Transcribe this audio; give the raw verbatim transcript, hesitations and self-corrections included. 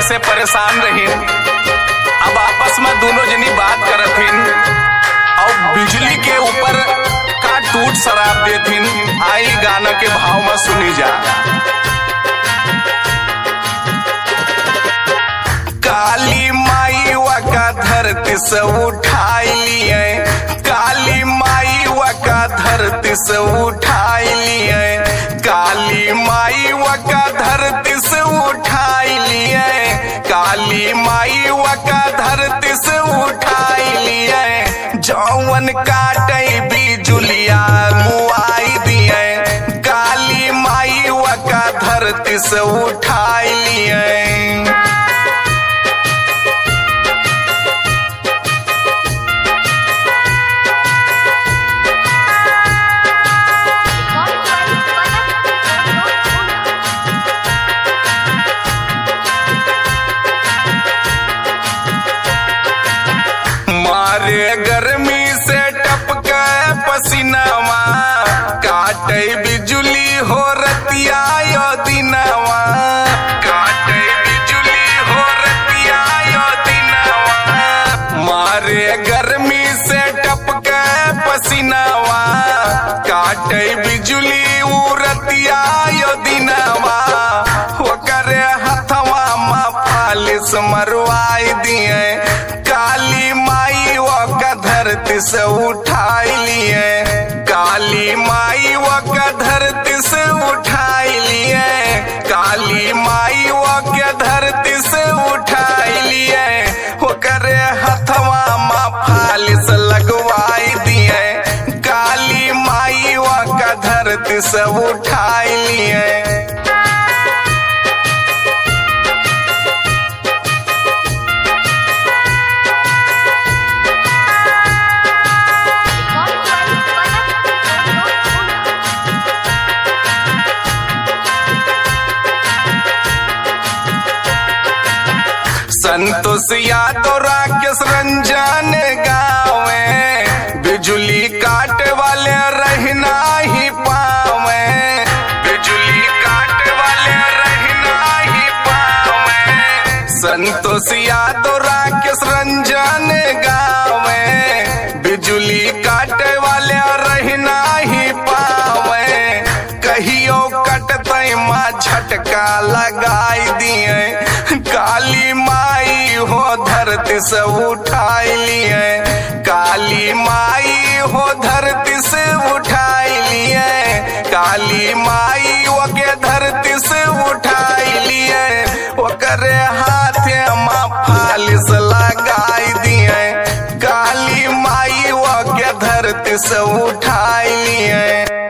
से परेशान रही। अब आपस में दोनों जनी बात करथिन और बिजली के ऊपर का टूट शराब देथिन। आई गाना के भाव में सुनी जा। काली माई वका धरती से उठाई लिए, काली माई वका धरती से उठाई लिए, काली माई वका धरती से उठाई लिए, काली माई वका धरती से उठाई लिए। जौवन काटे बिजुलिया मुआई दिए, काली माई वका धरती से उठाई लिए। मारे गर्मी से टपके पसीनावा, काटे बिजुली हो रतिया यो दिनवा, काटे बिजुली हो रतिया यो दिनवा। मारे गर्मी से टपके पसीनावा, काटे बिजुली उ रतिया यो दिनवा। ओकरे हथवा मा फालिस मरवाई दिए, काली माई वका धरती से उठाई लिए, काली माई वका धरती से उठाई लिए, काली माई वका धरती से उठाई लिए। ओकरे हथवा मा फालिस लगवाई दिए, काली माई वका धरती से उठाई लिए। संतोष यादव राकेश रंजन गावे, बिजुली काटे वाले रहना ही पावे, बिजुली काटे वाले रहना ही पावे। संतोष यादव राकेश रंजन गावे, बिजुली काटे वाले रहना ही पावे। कहियो कटते माँ झटका लगाई दिए, काली माई हो धरती से उठाई लिए, काली माई हो धरती से उठाई लिए, काली माई वके धरती से उठाई लिए। ओकरे हाथे मा फालिस लगाई दिए, काली माई वके धरती से उठाई लिए।